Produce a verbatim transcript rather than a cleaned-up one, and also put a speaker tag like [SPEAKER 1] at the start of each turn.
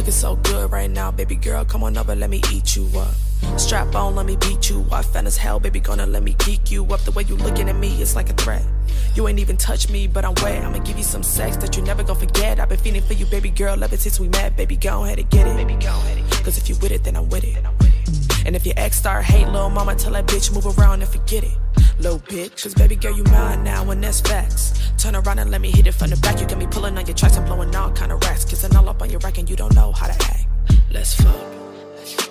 [SPEAKER 1] looking so good right now, baby girl. Come on over, let me eat you up. Strap on, let me beat you up. Fan as hell, baby, gonna let me geek you up. The way you looking at me, it's like a threat. You ain't even touch me, but I'm wet. I'ma give you some sex that you never gonna forget. I've been feeling for you, baby girl, ever since we met. Baby, go ahead and get it. Baby, go ahead and get it. Cause if you with it, then I'm with it. And if your ex start hate, little mama, tell that bitch move around and forget it. Little bitch, cause baby girl, you mine now, and that's facts. Turn around and let me hit it from the back. You got me pulling on your tracks and blowing all kind of racks. Kissing all up on your rack and you don't know how to act. Let's fuck.